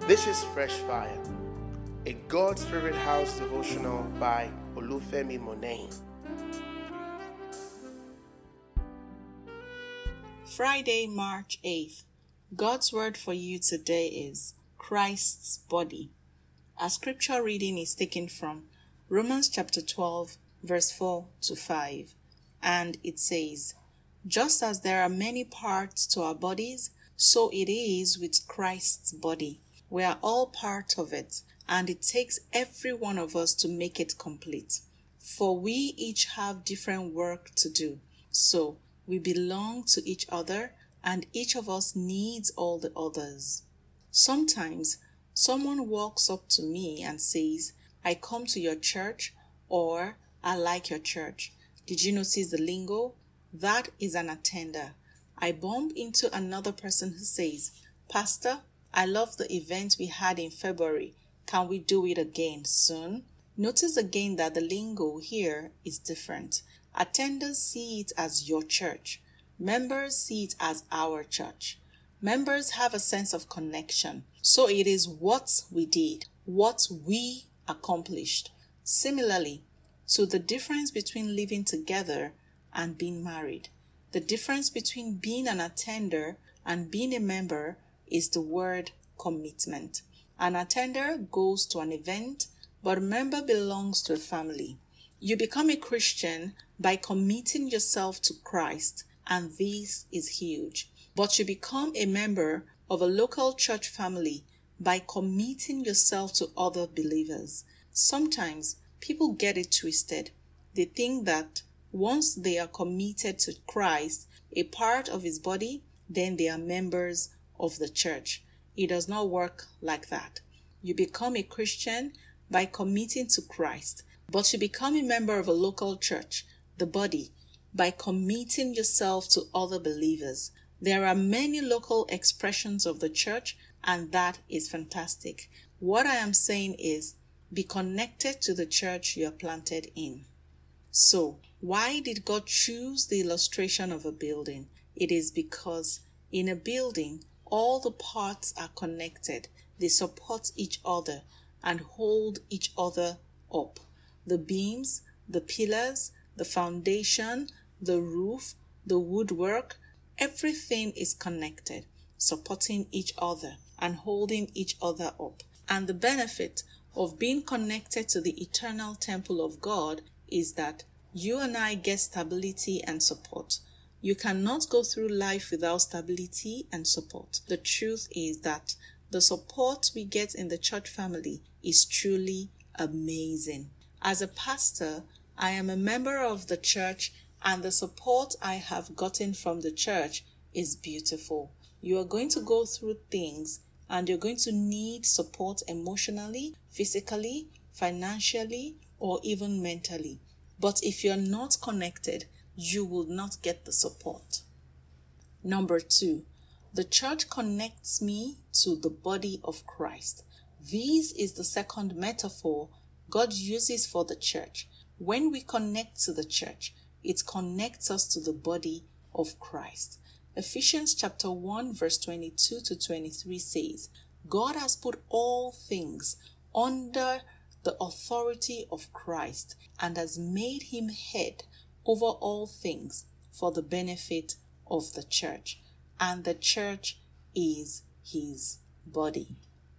This is Fresh Fire, a God's Favorite House devotional by Olufemi Monet. Friday, March 8th. God's word for you today is Christ's body. Our scripture reading is taken from Romans chapter 12, verse 4 to 5. And it says, "Just as there are many parts to our bodies, so it is with Christ's body. We are all part of it, and it takes every one of us to make it complete. For we each have different work to do. So we belong to each other, and each of us needs all the others." Sometimes someone walks up to me and says, "I come to your church," or "I like your church." Did you notice the lingo? That is an attender. I bump into another person who says, "Pastor, I love the event we had in February. Can we do it again soon?" Notice again that the lingo here is different. Attenders see it as your church. Members see it as our church. Members have a sense of connection. So it is what we did, what we accomplished. Similarly, to the difference between living together and being married. The difference between being an attender and being a member is the word commitment. An attender goes to an event, but a member belongs to a family. You become a Christian by committing yourself to Christ, and this is huge. But you become a member of a local church family by committing yourself to other believers. Sometimes people get it twisted. They think that once they are committed to Christ, a part of his body, then they are members of the church. It does not work like that. You become a Christian by committing to Christ, but you become a member of a local church, the body, by committing yourself to other believers. There are many local expressions of the church, and that is fantastic. What I am saying is, be connected to the church you are planted in. So, why did God choose the illustration of a building? It is because in a building, all the parts are connected. They support each other and hold each other up. The beams, the pillars, the foundation, the roof, the woodwork, everything is connected, supporting each other and holding each other up. And the benefit of being connected to the eternal temple of God is that you and I get stability and support. You cannot go through life without stability and support. The truth is that the support we get in the church family is truly amazing. As a pastor, I am a member of the church, and the support I have gotten from the church is beautiful. You are going to go through things, and you're going to need support emotionally, physically, financially, or even mentally. But if you're not connected, you will not get the support. Number 2, the church connects me to the body of Christ. This is the second metaphor God uses for the church. When we connect to the church, it connects us to the body of Christ. Ephesians chapter 1 verse 22 to 23 says, "God has put all things under the authority of Christ and has made him head over all things for the benefit of the church, and the church is his body."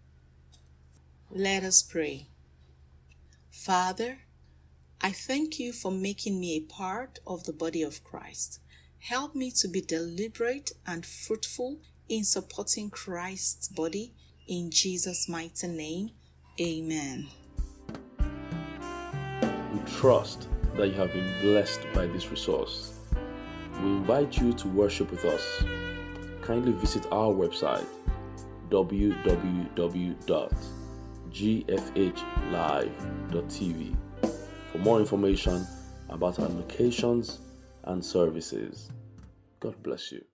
Let us pray. Father, I thank you for making me a part of the body of Christ. Help me to be deliberate and fruitful in supporting Christ's body. In Jesus' mighty name, amen. We trust that you have been blessed by this resource. We invite you to worship with us. Kindly visit our website www.gfhlive.tv for more information about our locations and services. God bless you.